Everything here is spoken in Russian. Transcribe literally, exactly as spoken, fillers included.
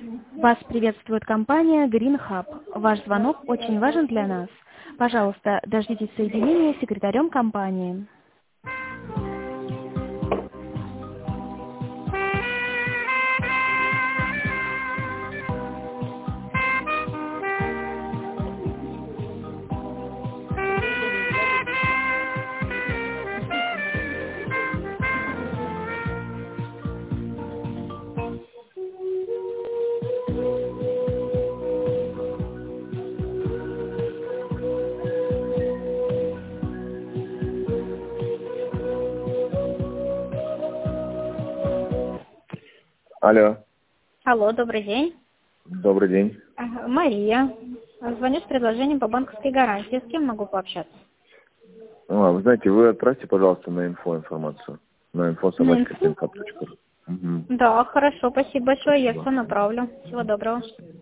Вас приветствует компания Green Hub. Ваш звонок очень важен для нас. Пожалуйста, дождитесь соединения с секретарем компании. Алло, Алло, добрый день. добрый день. Ага, Мария. Звоню с предложением по банковской гарантии. С кем могу пообщаться? А, вы знаете, вы отправьте, пожалуйста, на инфо информацию. На инфо На собачка инфу? точка ру. Угу. Да, хорошо, спасибо большое, я Спасибо. все направлю. Всего доброго.